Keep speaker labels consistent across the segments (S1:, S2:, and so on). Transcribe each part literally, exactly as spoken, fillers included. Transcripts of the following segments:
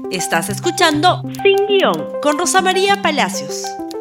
S1: Estás escuchando Sin Guión con Rosa María Palacios.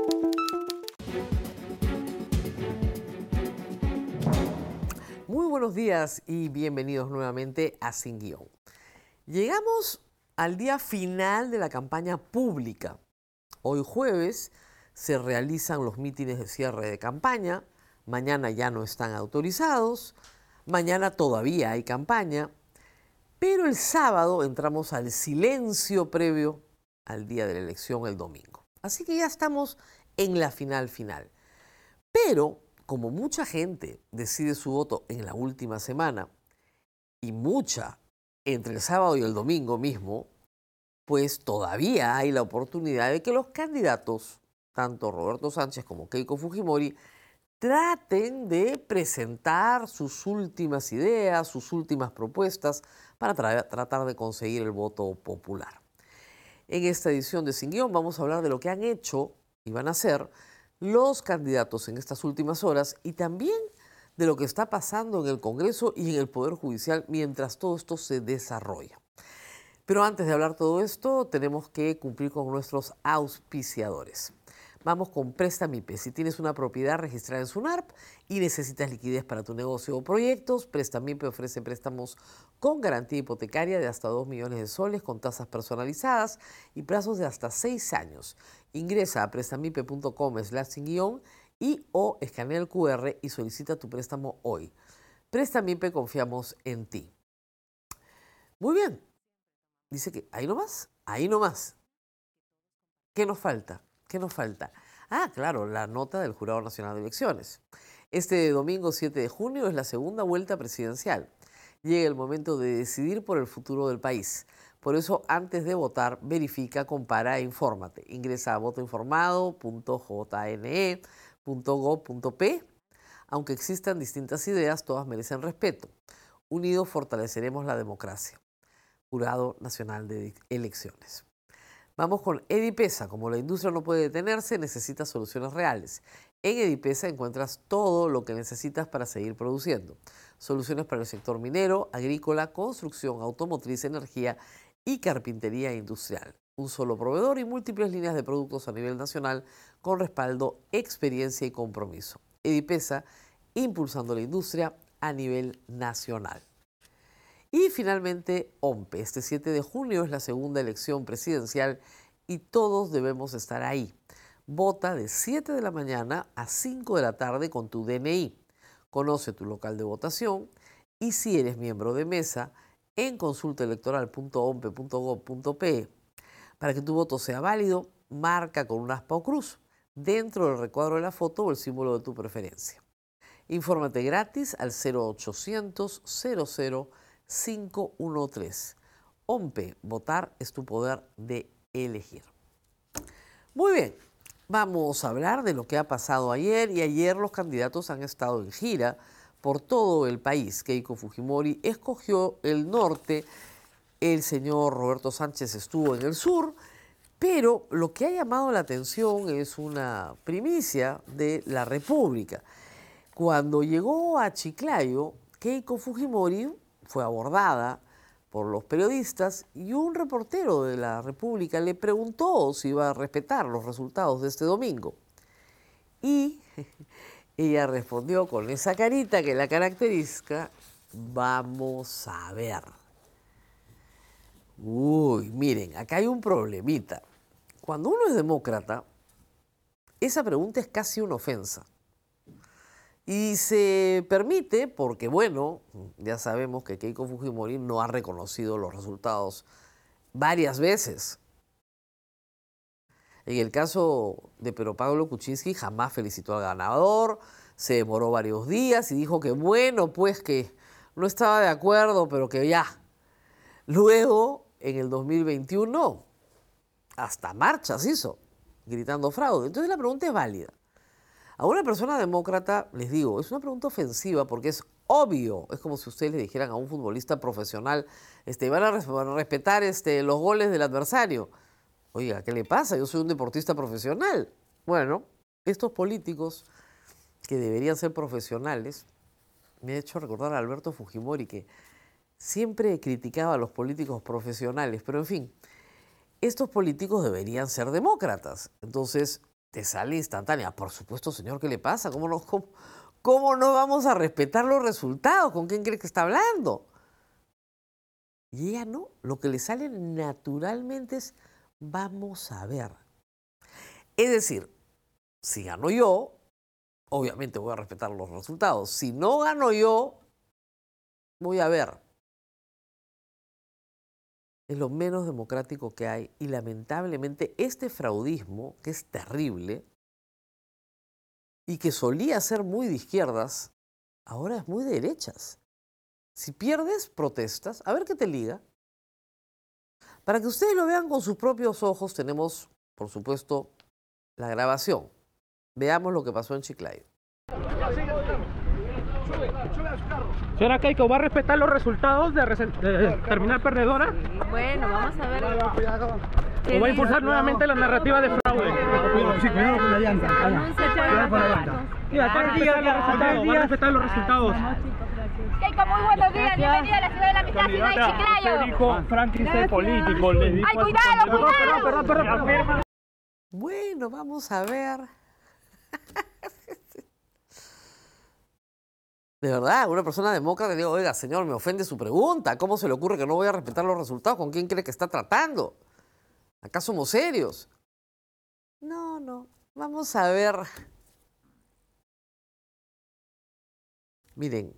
S2: Muy buenos días y bienvenidos nuevamente a Sin Guión. Llegamos al día final de la campaña pública. Hoy jueves se realizan los mítines de cierre de campaña. Mañana ya no están autorizados. Mañana todavía hay campaña. Pero el sábado entramos al silencio previo al día de la elección el domingo. Así que ya estamos en la final final. Pero como mucha gente decide su voto en la última semana y mucha entre el sábado y el domingo mismo, pues todavía hay la oportunidad de que los candidatos, tanto Roberto Sánchez como Keiko Fujimori, traten de presentar sus últimas ideas, sus últimas propuestas para tra- tratar de conseguir el voto popular. En esta edición de Sin Guión vamos a hablar de lo que han hecho y van a hacer los candidatos en estas últimas horas y también de lo que está pasando en el Congreso y en el Poder Judicial mientras todo esto se desarrolla. Pero antes de hablar todo esto, tenemos que cumplir con nuestros auspiciadores. Vamos con Prestamipe. Si tienes una propiedad registrada en SUNARP y necesitas liquidez para tu negocio o proyectos, Prestamipe ofrece préstamos con garantía hipotecaria de hasta dos millones de soles con tasas personalizadas y plazos de hasta seis años. Ingresa a prestamipe punto com slash sin guión y o escanea el cu erre y solicita tu préstamo hoy. Prestamipe, confiamos en ti. Muy bien. Dice que ahí nomás, ahí nomás. ¿Qué nos falta? ¿Qué nos falta? Ah, claro, la nota del Jurado Nacional de Elecciones. Este domingo siete de junio es la segunda vuelta presidencial. Llega el momento de decidir por el futuro del país. Por eso, antes de votar, verifica, compara e infórmate. Ingresa a voto informado punto jne punto gob punto pe. Aunque existan distintas ideas, todas merecen respeto. Unidos fortaleceremos la democracia. Jurado Nacional de Elecciones. Vamos con Edipesa. Como la industria no puede detenerse, necesita soluciones reales. En Edipesa encuentras todo lo que necesitas para seguir produciendo. Soluciones para el sector minero, agrícola, construcción, automotriz, energía y carpintería industrial. Un solo proveedor y múltiples líneas de productos a nivel nacional con respaldo, experiencia y compromiso. Edipesa, impulsando la industria a nivel nacional. Y finalmente, OMPE. Este siete de junio es la segunda elección presidencial y todos debemos estar ahí. Vota de siete de la mañana a cinco de la tarde con tu de ene i. Conoce tu local de votación y si eres miembro de mesa, en consulta electoral punto ompe punto gob punto pe. Para que tu voto sea válido, marca con un aspa o cruz dentro del recuadro de la foto o el símbolo de tu preferencia. Infórmate gratis al cero ochocientos cero cero cinco uno tres. OMPE, votar es tu poder de elegir. Muy bien, vamos a hablar de lo que ha pasado ayer y ayer los candidatos han estado en gira por todo el país. Keiko Fujimori escogió el norte, el señor Roberto Sánchez estuvo en el sur, pero lo que ha llamado la atención es una primicia de la República. Cuando llegó a Chiclayo, Keiko Fujimori fue abordada por los periodistas y un reportero de la República le preguntó si iba a respetar los resultados de este domingo. Y ella respondió con esa carita que la caracteriza: vamos a ver. Uy, miren, acá hay un problemita. Cuando uno es demócrata, esa pregunta es casi una ofensa. Y se permite porque, bueno, ya sabemos que Keiko Fujimori no ha reconocido los resultados varias veces. En el caso de Pedro Pablo Kuczynski jamás felicitó al ganador, se demoró varios días y dijo que bueno, pues que no estaba de acuerdo, pero que ya. Luego, en el dos mil veintiuno, hasta marchas hizo, gritando fraude. Entonces la pregunta es válida. A una persona demócrata, les digo, es una pregunta ofensiva porque es obvio. Es como si ustedes le dijeran a un futbolista profesional, este, van a respetar este, los goles del adversario. Oiga, ¿qué le pasa? Yo soy un deportista profesional. Bueno, estos políticos que deberían ser profesionales, me ha hecho recordar a Alberto Fujimori, que siempre criticaba a los políticos profesionales, pero en fin, estos políticos deberían ser demócratas. Entonces, te sale instantánea. Por supuesto, señor, ¿qué le pasa? ¿Cómo no, cómo, cómo no vamos a respetar los resultados? ¿Con quién cree que está hablando? Y ella no. Lo que le sale naturalmente es, vamos a ver. Es decir, si gano yo, obviamente voy a respetar los resultados. Si no gano yo, voy a ver. Es lo menos democrático que hay y lamentablemente este fraudismo, que es terrible y que solía ser muy de izquierdas, ahora es muy de derechas. Si pierdes, protestas, a ver qué te liga. Para que ustedes lo vean con sus propios ojos, tenemos, por supuesto, la grabación. Veamos lo que pasó en Chiclayo.
S3: Señora Keiko, ¿va a respetar los resultados de, de terminar perdedora?
S4: Bueno, vamos a ver.
S3: ¿O va a impulsar nuevamente la narrativa de fraude?
S5: Sí, cuidado con la llanta. Cuidado con la llanta.
S3: Mira, va a respetar los resultados. Va a respetar los resultados.
S4: Keiko, muy buenos días. Bienvenida a la ciudad de la amistad, ciudad de Chiclayo.
S3: Usted dijo Frankenstein político. Le dijo
S4: ¡Ay, cuidado,
S3: perdón,
S4: cuidado!
S3: Perdón, perdón, perdón.
S2: Bueno, vamos a ver. De verdad, una persona demócrata le digo, oiga, señor, me ofende su pregunta. ¿Cómo se le ocurre que no voy a respetar los resultados? ¿Con quién cree que está tratando? ¿Acá somos serios? No, no. Vamos a ver. Miren,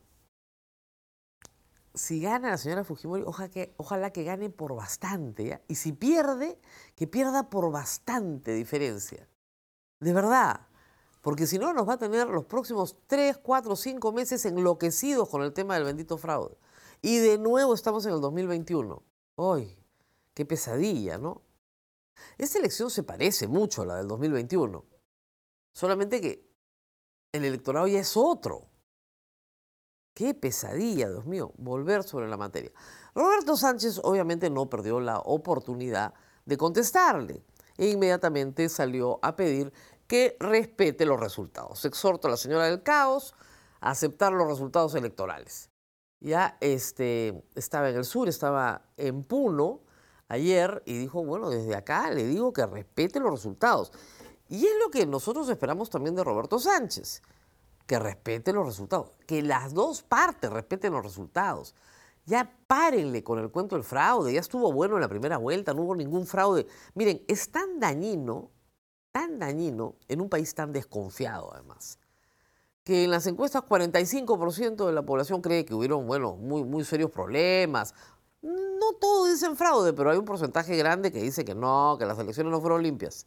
S2: si gana la señora Fujimori, ojalá que, ojalá que gane por bastante, ¿ya? Y si pierde, que pierda por bastante diferencia. De verdad. Porque si no, nos va a tener los próximos tres, cuatro, cinco meses enloquecidos con el tema del bendito fraude. Y de nuevo estamos en el dos mil veintiuno. ¡Ay! ¡Qué pesadilla!, ¿no? Esta elección se parece mucho a la del dos mil veintiuno. Solamente que el electorado ya es otro. ¡Qué pesadilla, Dios mío! Volver sobre la materia. Roberto Sánchez obviamente no perdió la oportunidad de contestarle. E inmediatamente salió a pedir que respete los resultados. Exhorto a la señora del caos a aceptar los resultados electorales. Ya este, estaba en el sur, estaba en Puno ayer y dijo, bueno, desde acá le digo que respete los resultados. Y es lo que nosotros esperamos también de Roberto Sánchez, que respete los resultados, que las dos partes respeten los resultados. Ya párenle con el cuento del fraude, ya estuvo bueno en la primera vuelta, no hubo ningún fraude. Miren, es tan dañino, tan dañino en un país tan desconfiado además, que en las encuestas cuarenta y cinco por ciento de la población cree que hubieron, bueno, muy, muy serios problemas. No todos dicen fraude, pero hay un porcentaje grande que dice que no, que las elecciones no fueron limpias.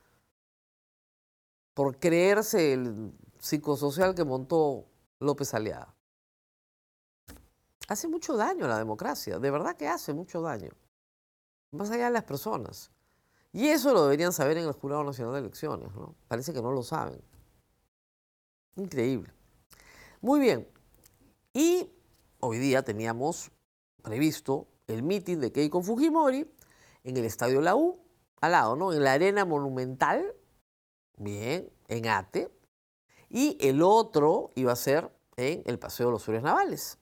S2: Por creerse el psicosocial que montó López Aliaga. Hace mucho daño a la democracia, de verdad que hace mucho daño. Más allá de las personas. Y eso lo deberían saber en el Jurado Nacional de Elecciones, ¿no? Parece que no lo saben. Increíble. Muy bien. Y hoy día teníamos previsto el mitin de Keiko Fujimori en el Estadio La U, al lado, ¿no? En la Arena Monumental, bien, en Ate. Y el otro iba a ser en el Paseo de los Héroes Navales.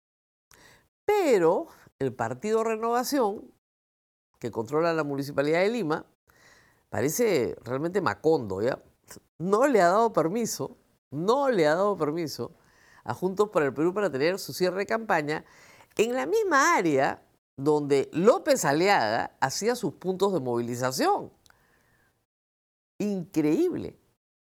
S2: Pero el Partido Renovación, que controla la Municipalidad de Lima, parece realmente macondo, ¿ya? No le ha dado permiso, no le ha dado permiso a Juntos por el Perú para tener su cierre de campaña en la misma área donde López Aliaga hacía sus puntos de movilización. Increíble.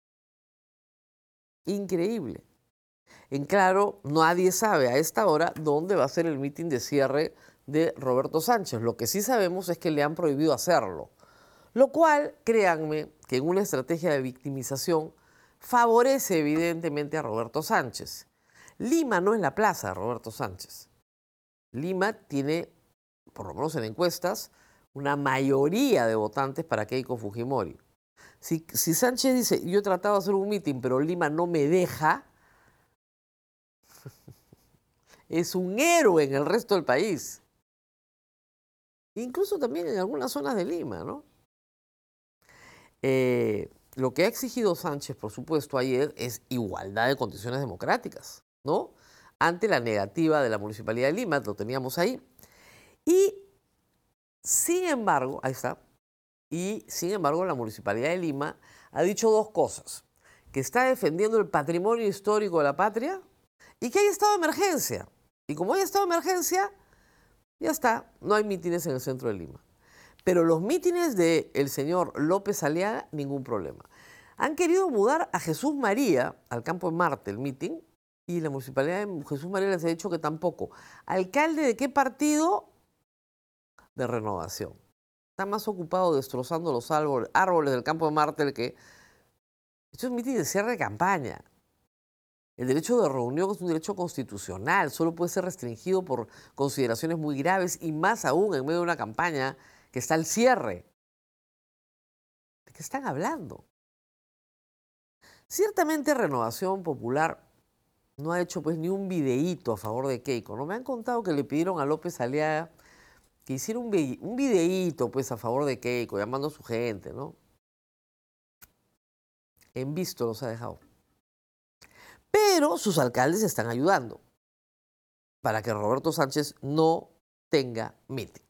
S2: Increíble. En claro, nadie sabe a esta hora dónde va a ser el mitin de cierre de Roberto Sánchez. Lo que sí sabemos es que le han prohibido hacerlo. Lo cual, créanme, que en una estrategia de victimización favorece evidentemente a Roberto Sánchez. Lima no es la plaza de Roberto Sánchez. Lima tiene, por lo menos en encuestas, una mayoría de votantes para Keiko Fujimori. Si, si Sánchez dice, yo he tratado de hacer un mitin, pero Lima no me deja, es un héroe en el resto del país. Incluso también en algunas zonas de Lima, ¿no? Eh, lo que ha exigido Sánchez, por supuesto, ayer es igualdad de condiciones democráticas, ¿no? Ante la negativa de la Municipalidad de Lima, lo teníamos ahí. Y, sin embargo, ahí está, Y, sin embargo, la Municipalidad de Lima ha dicho dos cosas. Que está defendiendo el patrimonio histórico de la patria y que hay estado de emergencia. Y como hay estado de emergencia, ya está, no hay mítines en el centro de Lima. Pero los mítines del señor López Aliaga, ningún problema. Han querido mudar a Jesús María al Campo de Marte, el mitin, y la Municipalidad de Jesús María les ha dicho que tampoco. ¿Alcalde de qué partido? De Renovación. Está más ocupado destrozando los árboles del Campo de Marte que... Esto es un mitin de cierre de campaña. El derecho de reunión es un derecho constitucional, solo puede ser restringido por consideraciones muy graves y más aún en medio de una campaña que está al cierre. ¿De qué están hablando? Ciertamente Renovación Popular no ha hecho pues ni un videíto a favor de Keiko, ¿no? Me han contado que le pidieron a López Aliaga que hiciera un, un videíto pues a favor de Keiko, llamando a su gente, ¿no? En visto los ha dejado. Pero sus alcaldes están ayudando para que Roberto Sánchez no tenga mitin.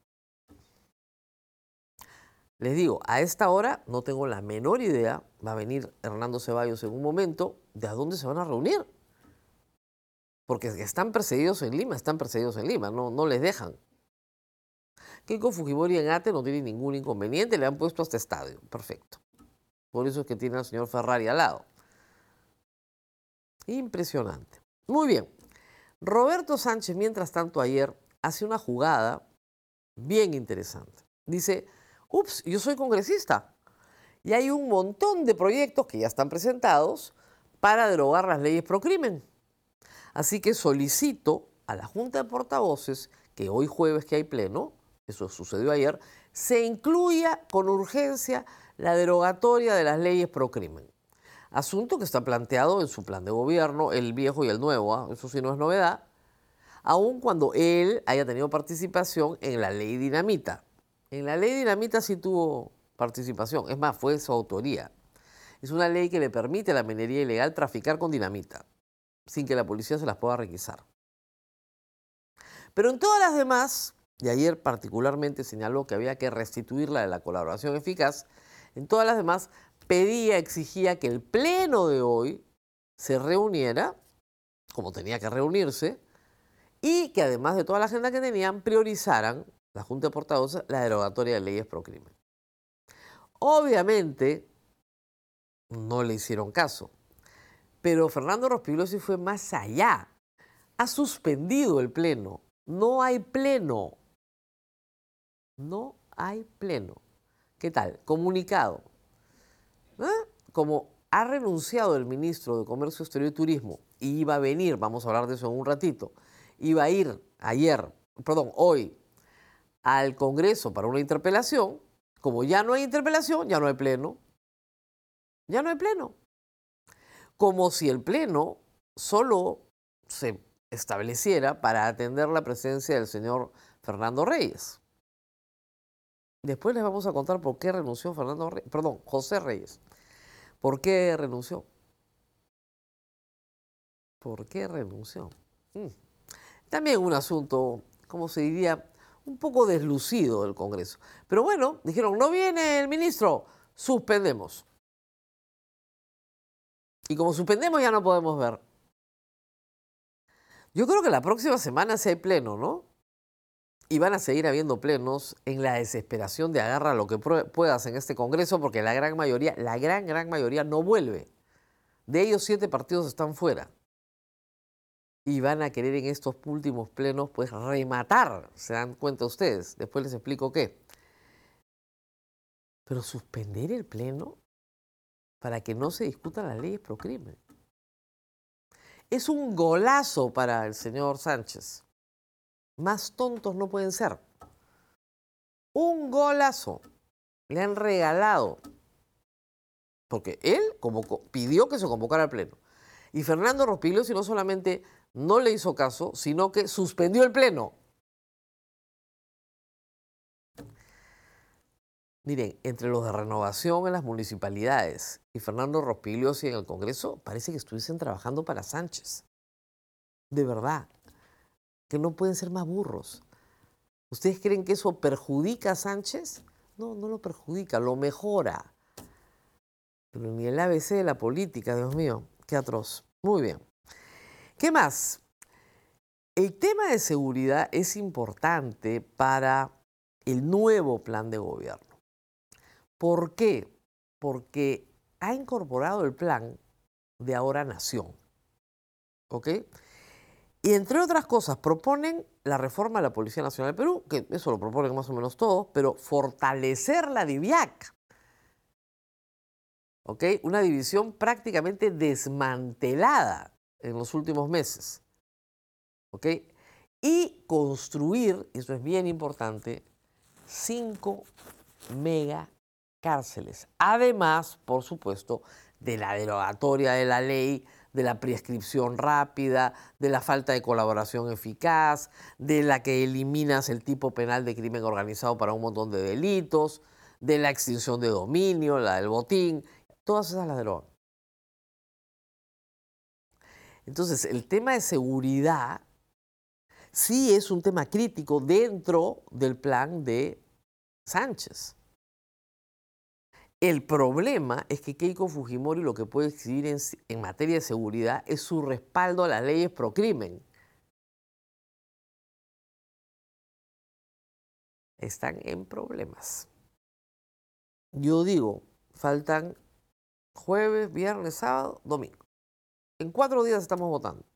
S2: Les digo, a esta hora no tengo la menor idea, va a venir Hernando Ceballos en un momento, de a dónde se van a reunir. Porque están perseguidos en Lima, están perseguidos en Lima, no, no les dejan. Keiko Fujimori en Ate no tiene ningún inconveniente, le han puesto hasta estadio, perfecto. Por eso es que tiene al señor Ferrari al lado. Impresionante. Muy bien. Roberto Sánchez, mientras tanto, ayer hace una jugada bien interesante. Dice, ups, yo soy congresista y hay un montón de proyectos que ya están presentados para derogar las leyes pro crimen. Así que solicito a la Junta de Portavoces que hoy jueves que hay pleno, eso sucedió ayer, se incluya con urgencia la derogatoria de las leyes pro crimen. Asunto que está planteado en su plan de gobierno, el viejo y el nuevo, ¿eh? Eso sí no es novedad, aun cuando él haya tenido participación en la ley Dinamita. En la ley Dinamita sí tuvo participación, es más, fue su autoría. Es una ley que le permite a la minería ilegal traficar con dinamita, sin que la policía se las pueda requisar. Pero en todas las demás, y ayer particularmente señaló que había que restituirla de la colaboración eficaz, en todas las demás pedía, exigía que el pleno de hoy se reuniera, como tenía que reunirse, y que además de toda la agenda que tenían, priorizaran la Junta de Portavoces la derogatoria de leyes pro crimen. Obviamente, no le hicieron caso. Pero Fernando Rospigliosi fue más allá. Ha suspendido el pleno. No hay pleno. No hay pleno. ¿Qué tal? Comunicado. ¿Eh? Como ha renunciado el ministro de Comercio Exterior y Turismo y iba a venir, vamos a hablar de eso en un ratito, iba a ir ayer, perdón, hoy, al Congreso para una interpelación. Como ya no hay interpelación, ya no hay pleno. Ya no hay pleno. Como si el pleno solo se estableciera para atender la presencia del señor Fernando Reyes. Después les vamos a contar por qué renunció Fernando Reyes, perdón, José Reyes. ¿Por qué renunció? ¿Por qué renunció? Mm. También un asunto, como se diría, un poco deslucido del Congreso. Pero bueno, dijeron, no viene el ministro, suspendemos. Y como suspendemos ya no podemos ver. Yo creo que la próxima semana sí hay pleno, ¿no? Y van a seguir habiendo plenos en la desesperación de agarrar lo que puedas en este Congreso, porque la gran mayoría, la gran, gran mayoría no vuelve. De ellos, siete partidos están fuera. Y van a querer en estos últimos plenos, pues, rematar, se dan cuenta ustedes. Después les explico qué. Pero suspender el pleno para que no se discutan las leyes pro crimen. Es un golazo para el señor Sánchez. Más tontos no pueden ser. Un golazo. Le han regalado. Porque él convocó, pidió que se convocara al pleno. Y Fernando Rospigliosi no solamente no le hizo caso, sino que suspendió el pleno. Miren, entre los de Renovación en las municipalidades y Fernando Rospigliosi en el Congreso, parece que estuviesen trabajando para Sánchez. De verdad, que no pueden ser más burros. ¿Ustedes creen que eso perjudica a Sánchez? No, no lo perjudica, lo mejora. Pero ni el A B C de la política, Dios mío, qué atroz. Muy bien. ¿Qué más? El tema de seguridad es importante para el nuevo plan de gobierno. ¿Por qué? Porque ha incorporado el plan de Ahora Nación. ¿Ok? Y entre otras cosas, proponen la reforma de la Policía Nacional del Perú, que eso lo proponen más o menos todos, pero fortalecer la DIVIAC. ¿Ok? Una división prácticamente desmantelada en los últimos meses. ¿Ok? Y construir, eso es bien importante, cinco megacárceles. Además, por supuesto, de la derogatoria de la ley, de la prescripción rápida, de la falta de colaboración eficaz, de la que eliminas el tipo penal de crimen organizado para un montón de delitos, de la extinción de dominio, la del botín, todas esas las derogan. Entonces, el tema de seguridad sí es un tema crítico dentro del plan de Sánchez. El problema es que Keiko Fujimori lo que puede exhibir en, en materia de seguridad es su respaldo a las leyes pro crimen. Están en problemas. Yo digo, faltan jueves, viernes, sábado, domingo. En cuatro días estamos votando.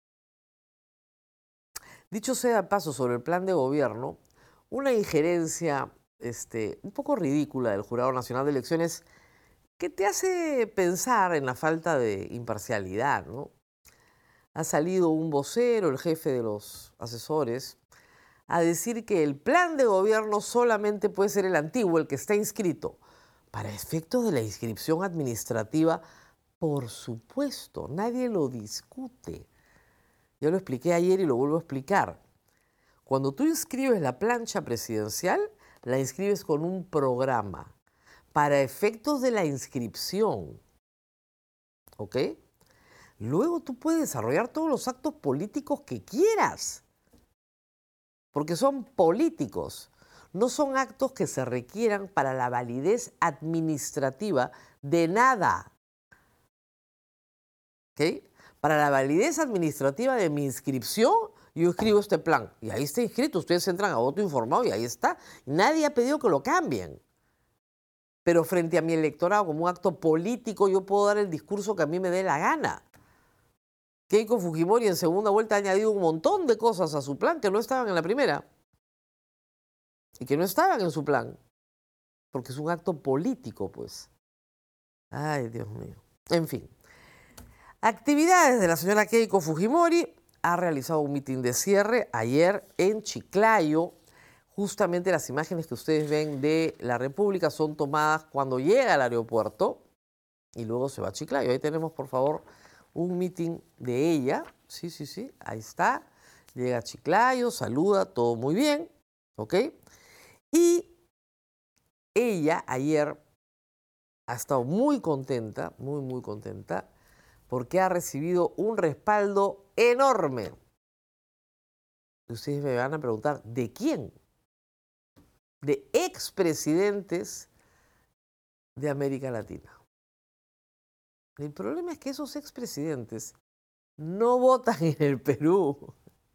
S2: Dicho sea de paso sobre el plan de gobierno, una injerencia este, un poco ridícula del Jurado Nacional de Elecciones que te hace pensar en la falta de imparcialidad, ¿no? Ha salido un vocero, el jefe de los asesores, a decir que el plan de gobierno solamente puede ser el antiguo, el que está inscrito. Para efectos de la inscripción administrativa, por supuesto, nadie lo discute. Yo lo expliqué ayer y lo vuelvo a explicar. Cuando tú inscribes la plancha presidencial, la inscribes con un programa para efectos de la inscripción. ¿Ok? Luego tú puedes desarrollar todos los actos políticos que quieras, porque son políticos. No son actos que se requieran para la validez administrativa de nada. ¿Ok? Para la validez administrativa de mi inscripción, yo escribo este plan. Y ahí está inscrito. Ustedes entran a voto informado y ahí está. Nadie ha pedido que lo cambien. Pero frente a mi electorado, como un acto político, yo puedo dar el discurso que a mí me dé la gana. Keiko Fujimori en segunda vuelta ha añadido un montón de cosas a su plan que no estaban en la primera. Y que no estaban en su plan. Porque es un acto político, pues. Ay, Dios mío. En fin. Actividades de la señora Keiko Fujimori. Ha realizado un mitin de cierre ayer en Chiclayo. Justamente las imágenes que ustedes ven de la República son tomadas cuando llega al aeropuerto y luego se va a Chiclayo. Ahí tenemos, por favor, un mitin de ella. Sí, sí, sí, ahí está. Llega a Chiclayo, saluda, todo muy bien. ¿Ok? Y ella ayer ha estado muy contenta, muy, muy contenta, porque ha recibido un respaldo enorme. Ustedes me van a preguntar, ¿de quién? De expresidentes de América Latina. El problema es que esos expresidentes no votan en el Perú.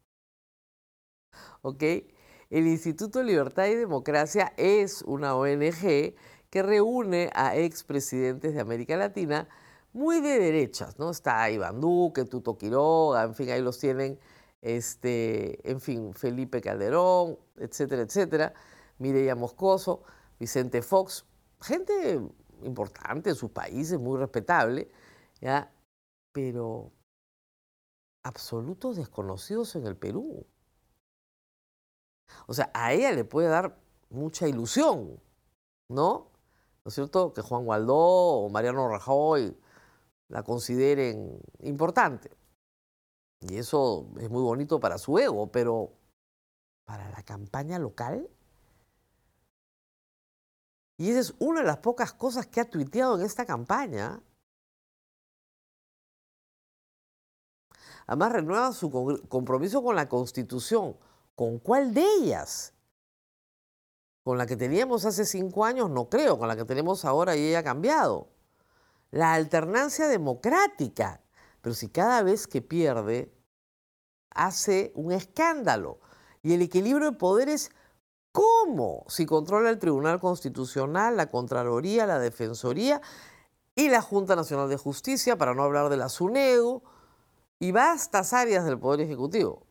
S2: ¿Ok? El Instituto de Libertad y Democracia es una O N G que reúne a expresidentes de América Latina muy de derechas, ¿no? Está Iván Duque, Tuto Quiroga, en fin, ahí los tienen, este, en fin, Felipe Calderón, etcétera, etcétera, Mireya Moscoso, Vicente Fox, gente importante en sus países, muy respetable, ¿ya? Pero absolutos desconocidos en el Perú. O sea, a ella le puede dar mucha ilusión, ¿no? ¿No es cierto? Que Juan Gualdó o Mariano Rajoy la consideren importante. Y eso es muy bonito para su ego, pero para la campaña local. Y esa es una de las pocas cosas que ha tuiteado en esta campaña. Además, renueva su compromiso con la Constitución. ¿Con cuál de ellas? Con la que teníamos hace cinco años, no creo, con la que tenemos ahora y ella ha cambiado. La alternancia democrática. Pero si cada vez que pierde, hace un escándalo. Y el equilibrio de poderes, ¿cómo? Si controla el Tribunal Constitucional, la Contraloría, la Defensoría y la Junta Nacional de Justicia, para no hablar de la SUNEDU, y vastas áreas del Poder Ejecutivo.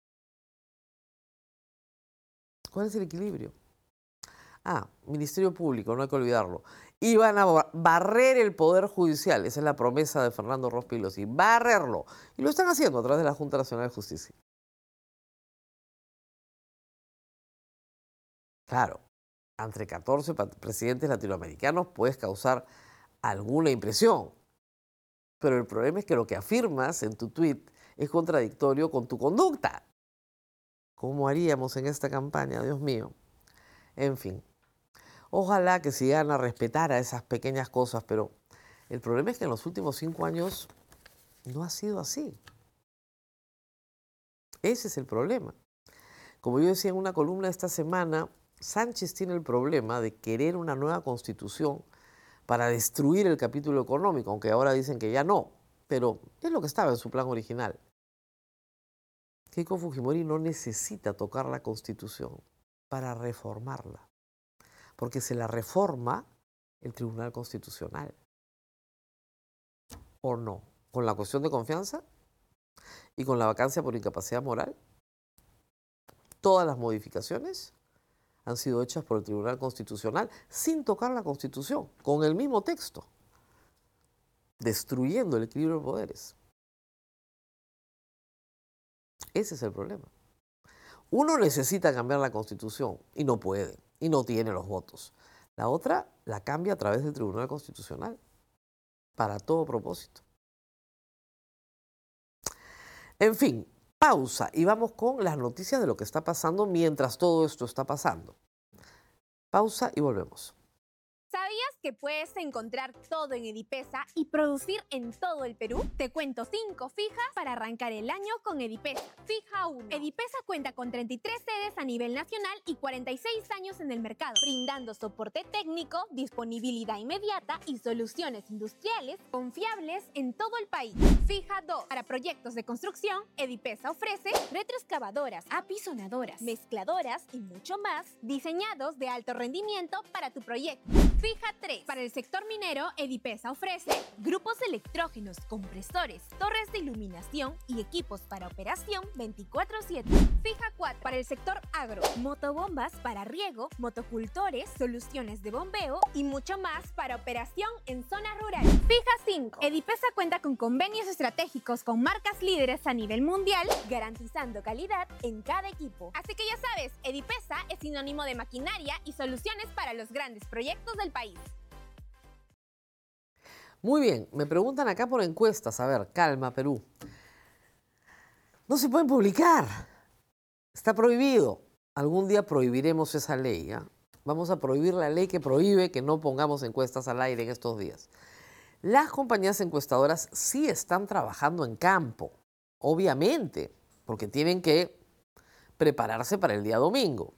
S2: ¿Cuál es el equilibrio? Ah, Ministerio Público, no hay que olvidarlo. Y van a barrer el Poder Judicial. Esa es la promesa de Fernando Ros Pelosi, barrerlo. Y lo están haciendo a través de la Junta Nacional de Justicia. Claro, entre catorce presidentes latinoamericanos puedes causar alguna impresión. Pero el problema es que lo que afirmas en tu tweet es contradictorio con tu conducta. ¿Cómo haríamos en esta campaña, Dios mío? En fin. Ojalá que se llegan a respetar a esas pequeñas cosas, pero el problema es que en los últimos cinco años no ha sido así. Ese es el problema. Como yo decía en una columna esta semana, Sánchez tiene el problema de querer una nueva constitución para destruir el capítulo económico, aunque ahora dicen que ya no, pero es lo que estaba en su plan original. Keiko Fujimori no necesita tocar la constitución para reformarla, porque se la reforma el Tribunal Constitucional. ¿O no? ¿Con la cuestión de confianza? ¿Y con la vacancia por incapacidad moral? Todas las modificaciones han sido hechas por el Tribunal Constitucional sin tocar la Constitución, con el mismo texto, destruyendo el equilibrio de poderes. Ese es el problema. Uno necesita cambiar la Constitución y no puede, y no tiene los votos. La otra la cambia a través del Tribunal Constitucional, para todo propósito. En fin, pausa y vamos con las noticias de lo que está pasando mientras todo esto está pasando. Pausa y volvemos.
S4: ¿Sabías que puedes encontrar todo en Edipesa y producir en todo el Perú? Te cuento cinco fijas para arrancar el año con Edipesa. Fija uno. Edipesa cuenta con treinta y tres sedes a nivel nacional y cuarenta y seis años en el mercado, brindando soporte técnico, disponibilidad inmediata y soluciones industriales confiables en todo el país. Fija dos. Para proyectos de construcción, Edipesa ofrece retroexcavadoras, apisonadoras, mezcladoras y mucho más, diseñados de alto rendimiento para tu proyecto. Fija tres. Para el sector minero, Edipesa ofrece grupos electrógenos, compresores, torres de iluminación y equipos para operación veinticuatro siete. Fija cuatro. Para el sector agro, motobombas para riego, motocultores, soluciones de bombeo y mucho más para operación en zonas rurales. Fija cinco. Edipesa cuenta con convenios estratégicos con marcas líderes a nivel mundial, garantizando calidad en cada equipo. Así que ya sabes, Edipesa es sinónimo de maquinaria y soluciones para los grandes proyectos del país.
S2: Muy bien, me preguntan acá por encuestas. A ver, calma, Perú. No se pueden publicar. Está prohibido. Algún día prohibiremos esa ley. ¿eh? Vamos a prohibir la ley que prohíbe que no pongamos encuestas al aire en estos días. Las compañías encuestadoras sí están trabajando en campo, obviamente, porque tienen que prepararse para el día domingo.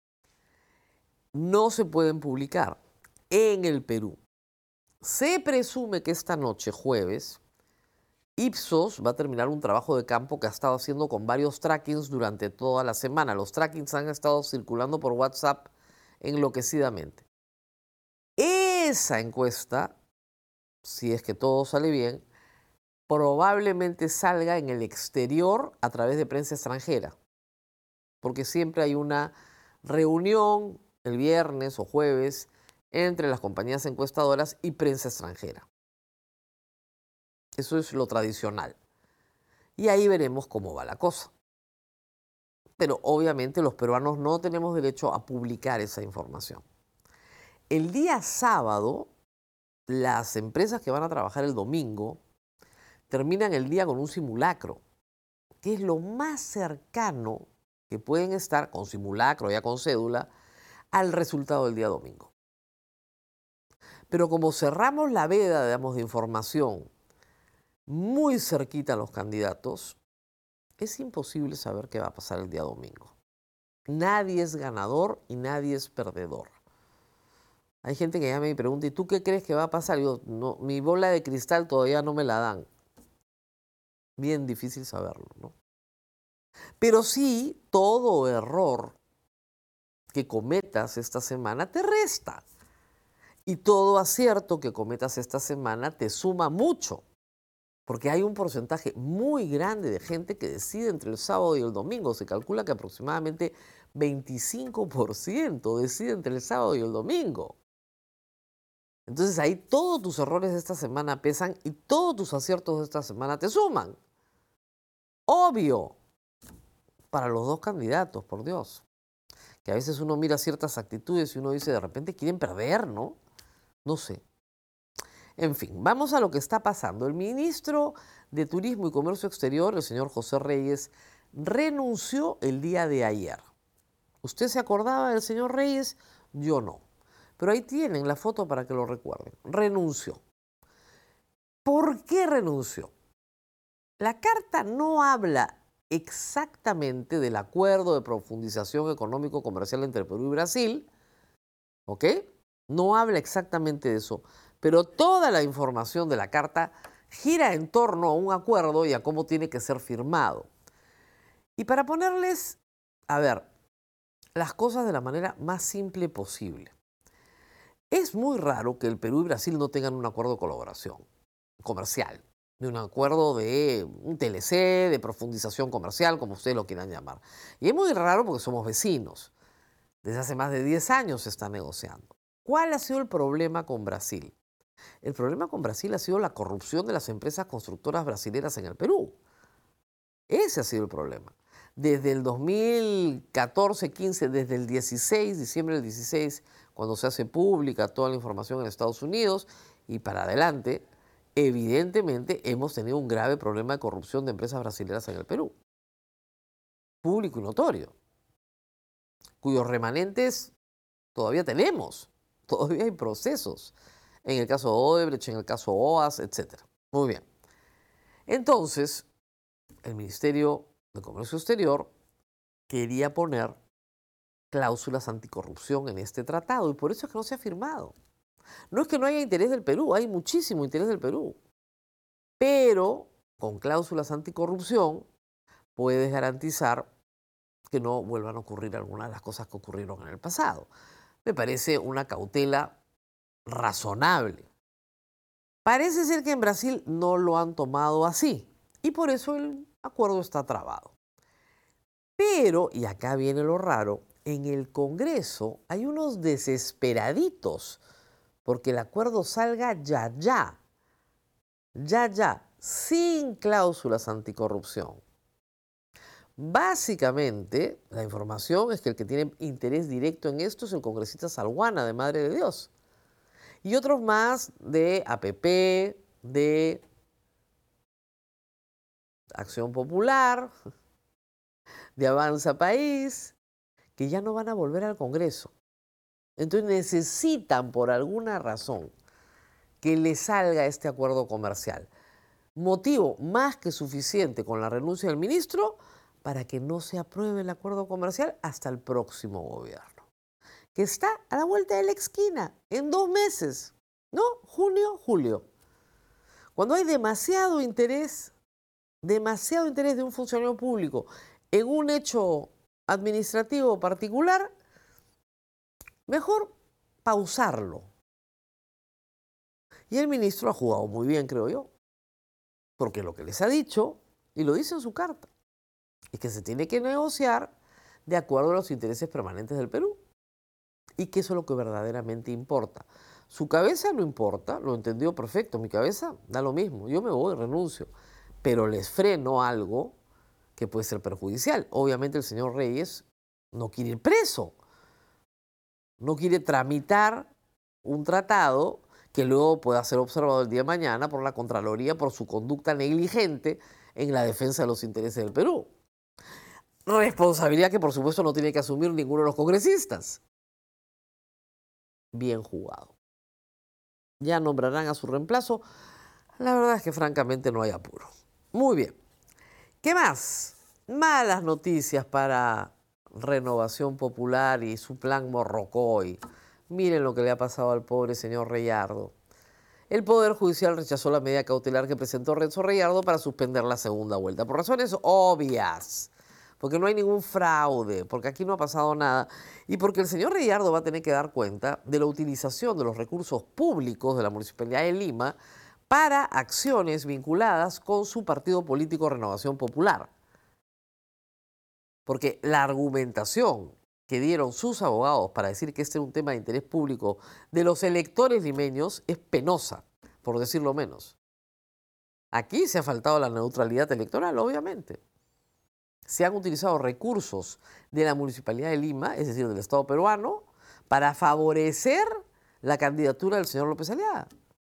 S2: No se pueden publicar en el Perú. Se presume que esta noche, jueves, Ipsos va a terminar un trabajo de campo que ha estado haciendo con varios trackings durante toda la semana. Los trackings han estado circulando por WhatsApp enloquecidamente. Esa encuesta, si es que todo sale bien, probablemente salga en el exterior a través de prensa extranjera, porque siempre hay una reunión el viernes o jueves entre las compañías encuestadoras y prensa extranjera. Eso es lo tradicional. Y ahí veremos cómo va la cosa. Pero obviamente los peruanos no tenemos derecho a publicar esa información. El día sábado, las empresas que van a trabajar el domingo terminan el día con un simulacro, que es lo más cercano que pueden estar con simulacro, ya con cédula, al resultado del día domingo. Pero como cerramos la veda, digamos, de información muy cerquita a los candidatos, es imposible saber qué va a pasar el día domingo. Nadie es ganador y nadie es perdedor. Hay gente que ya me pregunta, ¿y tú qué crees que va a pasar? Yo, no, mi bola de cristal todavía no me la dan. Bien difícil saberlo, ¿no? Pero sí, todo error que cometas esta semana te resta. Y todo acierto que cometas esta semana te suma mucho. Porque hay un porcentaje muy grande de gente que decide entre el sábado y el domingo. Se calcula que aproximadamente veinticinco por ciento decide entre el sábado y el domingo. Entonces ahí todos tus errores de esta semana pesan y todos tus aciertos de esta semana te suman. Obvio, para los dos candidatos, por Dios. Que a veces uno mira ciertas actitudes y uno dice, de repente quieren perder, ¿no? No sé. En fin, vamos a lo que está pasando. El ministro de Turismo y Comercio Exterior, el señor José Reyes, renunció el día de ayer. ¿Usted se acordaba del señor Reyes? Yo no. Pero ahí tienen la foto para que lo recuerden. Renunció. ¿Por qué renunció? La carta no habla exactamente del acuerdo de profundización económico-comercial entre Perú y Brasil, ¿ok? No habla exactamente de eso, pero toda la información de la carta gira en torno a un acuerdo y a cómo tiene que ser firmado. Y para ponerles, a ver, las cosas de la manera más simple posible. Es muy raro que el Perú y Brasil no tengan un acuerdo de colaboración comercial, de un acuerdo de un T L C, de profundización comercial, como ustedes lo quieran llamar. Y es muy raro porque somos vecinos. Desde hace más de diez años se está negociando. ¿Cuál ha sido el problema con Brasil? El problema con Brasil ha sido la corrupción de las empresas constructoras brasileras en el Perú. Ese ha sido el problema. Desde el dos mil catorce quince, desde el dieciséis, diciembre del dieciséis, cuando se hace pública toda la información en Estados Unidos y para adelante, evidentemente hemos tenido un grave problema de corrupción de empresas brasileras en el Perú. Público y notorio. Cuyos remanentes todavía tenemos. Todavía hay procesos. En el caso de Odebrecht, en el caso O A S, etcétera. Muy bien. Entonces, el Ministerio de Comercio Exterior quería poner cláusulas anticorrupción en este tratado y por eso es que no se ha firmado. No es que no haya interés del Perú, hay muchísimo interés del Perú. Pero con cláusulas anticorrupción puedes garantizar que no vuelvan a ocurrir algunas de las cosas que ocurrieron en el pasado. Me parece una cautela razonable. Parece ser que en Brasil no lo han tomado así y por eso el acuerdo está trabado. Pero, y acá viene lo raro, en el Congreso hay unos desesperaditos porque el acuerdo salga ya, ya, ya, ya, sin cláusulas anticorrupción. Básicamente, la información es que el que tiene interés directo en esto es el congresista Salguana, de Madre de Dios. Y otros más de A P P, de Acción Popular, de Avanza País, que ya no van a volver al Congreso. Entonces necesitan, por alguna razón, que les salga este acuerdo comercial. Motivo más que suficiente con la renuncia del ministro para que no se apruebe el acuerdo comercial hasta el próximo gobierno, que está a la vuelta de la esquina, en dos meses, ¿no? Junio, julio. Cuando hay demasiado interés, demasiado interés de un funcionario público en un hecho administrativo particular, mejor pausarlo. Y el ministro ha jugado muy bien, creo yo, porque lo que les ha dicho, y lo dice en su carta, es que se tiene que negociar de acuerdo a los intereses permanentes del Perú. Y que eso es lo que verdaderamente importa. Su cabeza no importa, lo entendió perfecto. Mi cabeza da lo mismo. Yo me voy, renuncio. Pero les freno algo que puede ser perjudicial. Obviamente el señor Reyes no quiere ir preso. No quiere tramitar un tratado que luego pueda ser observado el día de mañana por la Contraloría por su conducta negligente en la defensa de los intereses del Perú. Responsabilidad que por supuesto no tiene que asumir ninguno de los congresistas. Bien jugado. Ya nombrarán a su reemplazo. La verdad es que francamente no hay apuro. Muy bien. ¿Qué más? Malas noticias para Renovación Popular y su plan Morrocoy. Miren lo que le ha pasado al pobre señor Reyardo. El Poder Judicial rechazó la medida cautelar que presentó Renzo Reyardo para suspender la segunda vuelta, por razones obvias, porque no hay ningún fraude, porque aquí no ha pasado nada, y porque el señor Reyardo va a tener que dar cuenta de la utilización de los recursos públicos de la Municipalidad de Lima para acciones vinculadas con su partido político Renovación Popular. Porque la argumentación que dieron sus abogados para decir que este era un tema de interés público de los electores limeños es penosa, por decirlo menos. Aquí se ha faltado la neutralidad electoral, obviamente. Se han utilizado recursos de la Municipalidad de Lima, es decir, del Estado peruano, para favorecer la candidatura del señor López Aliaga.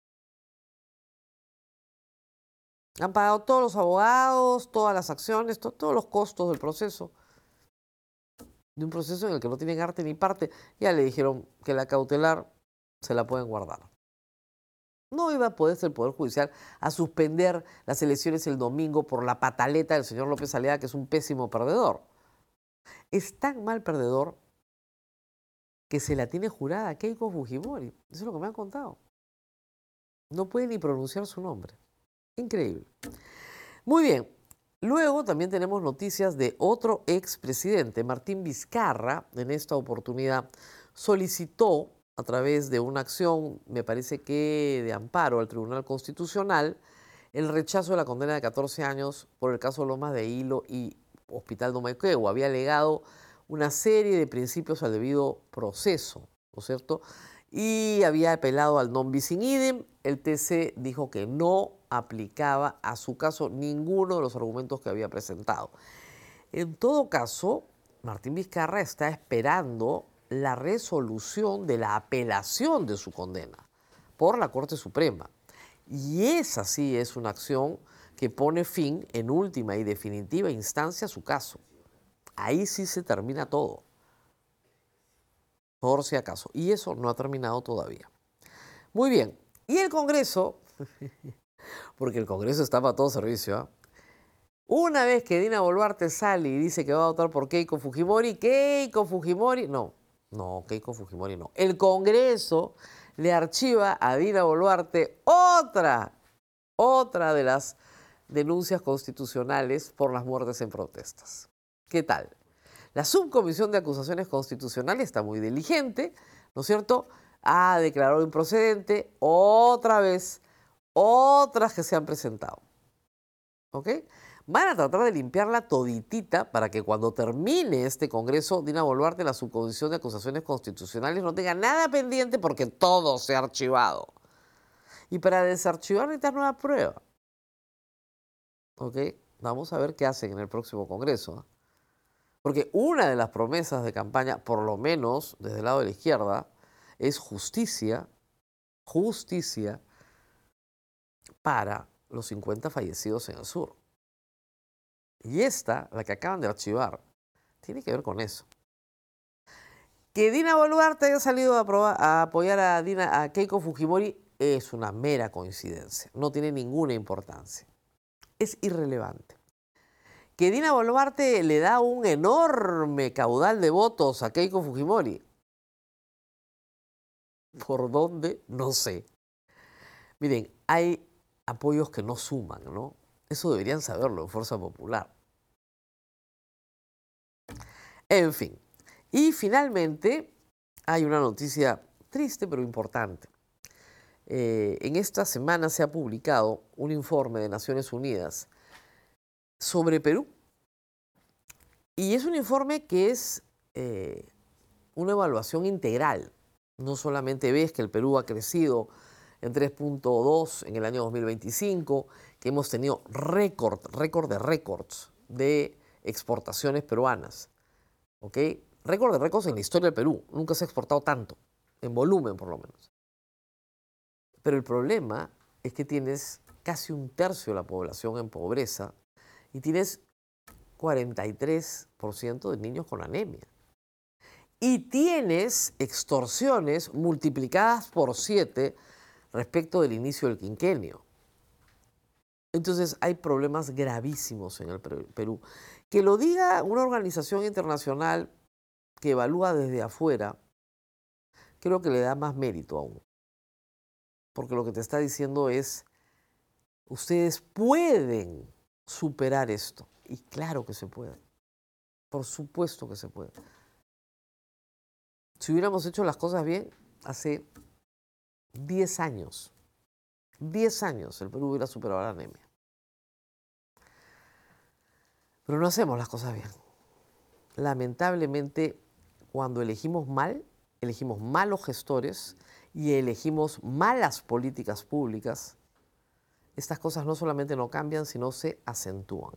S2: Han pagado todos los abogados, todas las acciones, to- todos los costos del proceso. De un proceso en el que no tienen arte ni parte. Ya le dijeron que la cautelar se la pueden guardar. No iba a poderse el Poder Judicial a suspender las elecciones el domingo por la pataleta del señor López Aliaga, que es un pésimo perdedor. Es tan mal perdedor que se la tiene jurada a Keiko Fujimori. Eso es lo que me han contado. No puede ni pronunciar su nombre. Increíble. Muy bien. Luego también tenemos noticias de otro expresidente, Martín Vizcarra. En esta oportunidad solicitó a través de una acción, me parece que de amparo al Tribunal Constitucional, el rechazo de la condena de catorce años por el caso Lomas de Hilo y Hospital Domaiquegua. Había alegado una serie de principios al debido proceso, ¿no es cierto? Y había apelado al non bis in idem. El T C dijo que no aplicaba a su caso ninguno de los argumentos que había presentado. En todo caso, Martín Vizcarra está esperando la resolución de la apelación de su condena por la Corte Suprema. Y esa sí es una acción que pone fin en última y definitiva instancia a su caso. Ahí sí se termina todo, por si acaso. Y eso no ha terminado todavía. Muy bien. Y el Congreso, porque el Congreso está para todo servicio, ¿eh? Una vez que Dina Boluarte sale y dice que va a votar por Keiko Fujimori, Keiko Fujimori, no, no, Keiko Fujimori no. El Congreso le archiva a Dina Boluarte otra, otra de las denuncias constitucionales por las muertes en protestas. ¿Qué tal? La Subcomisión de Acusaciones Constitucionales está muy diligente, ¿no es cierto? Ha declarado improcedente otra vez otras que se han presentado. ¿Ok? Van a tratar de limpiarla toditita para que cuando termine este Congreso, Dina Boluarte, la Subcomisión de Acusaciones Constitucionales, no tenga nada pendiente porque todo se ha archivado. Y para desarchivar necesitas nueva prueba. ¿Ok? Vamos a ver qué hacen en el próximo Congreso. Porque una de las promesas de campaña, por lo menos desde el lado de la izquierda, es justicia, justicia para los cincuenta fallecidos en el sur. Y esta, la que acaban de archivar, tiene que ver con eso. Que Dina Boluarte haya salido a, aprobar, a apoyar a, Dina, a Keiko Fujimori es una mera coincidencia, no tiene ninguna importancia. Es irrelevante. Que Dina Boluarte le da un enorme caudal de votos a Keiko Fujimori. ¿Por dónde? No sé. Miren, hay apoyos que no suman, ¿no? Eso deberían saberlo en Fuerza Popular. En fin. Y finalmente hay una noticia triste pero importante. Eh, en esta semana se ha publicado un informe de Naciones Unidas sobre Perú. Y es un informe que es eh, una evaluación integral. No solamente ves que el Perú ha crecido en tres punto dos en el año dos mil veinticinco, que hemos tenido récord, récord de récords de exportaciones peruanas. ¿Ok? Récord de récords en la historia del Perú. Nunca se ha exportado tanto, en volumen por lo menos. Pero el problema es que tienes casi un tercio de la población en pobreza y tienes cuarenta y tres por ciento de niños con anemia. Y tienes extorsiones multiplicadas por siete respecto del inicio del quinquenio. Entonces hay problemas gravísimos en el Perú. Que lo diga una organización internacional que evalúa desde afuera, creo que le da más mérito aún. Porque lo que te está diciendo es, ustedes pueden superar esto. Y claro que se puede. Por supuesto que se puede. Si hubiéramos hecho las cosas bien, hace diez años, diez años el Perú hubiera superado la anemia. Pero no hacemos las cosas bien. Lamentablemente, cuando elegimos mal, elegimos malos gestores y elegimos malas políticas públicas, estas cosas no solamente no cambian, sino se acentúan.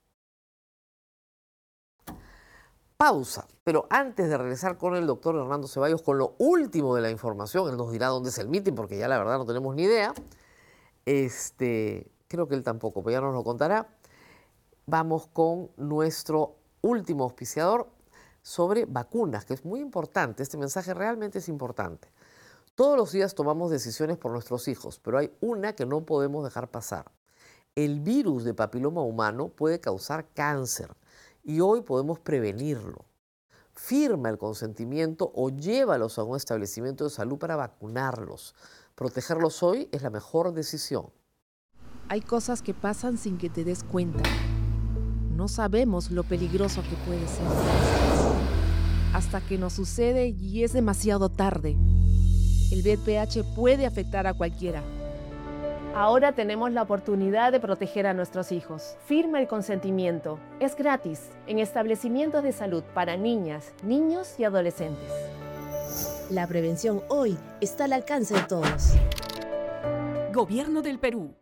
S2: Pausa, pero antes de regresar con el doctor Hernando Ceballos con lo último de la información, él nos dirá dónde es el meeting, porque ya la verdad no tenemos ni idea. Este, creo que él tampoco, pero ya nos lo contará. Vamos con nuestro último auspiciador sobre vacunas, que es muy importante. Este mensaje realmente es importante. Todos los días tomamos decisiones por nuestros hijos, pero hay una que no podemos dejar pasar. El virus de papiloma humano puede causar cáncer y hoy podemos prevenirlo. Firma el consentimiento o llévalos a un establecimiento de salud para vacunarlos. Protegerlos hoy es la mejor decisión.
S6: Hay cosas que pasan sin que te des cuenta. No sabemos lo peligroso que puede ser. Hasta que nos sucede y es demasiado tarde. El V I H puede afectar a cualquiera. Ahora tenemos la oportunidad de proteger a nuestros hijos. Firma el consentimiento. Es gratis en establecimientos de salud para niñas, niños y adolescentes.
S7: La prevención hoy está al alcance de todos.
S1: Gobierno del Perú.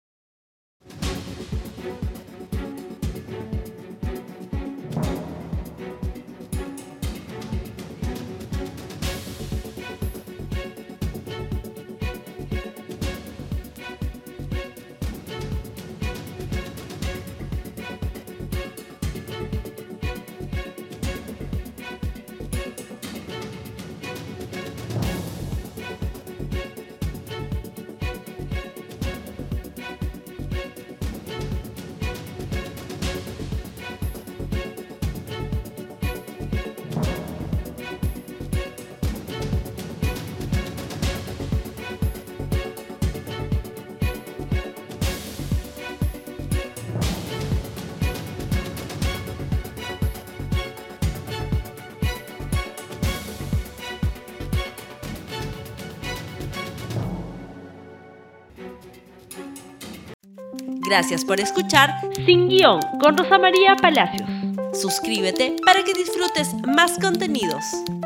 S1: Gracias por escuchar Sin Guión con Rosa María Palacios. Suscríbete para que disfrutes más contenidos.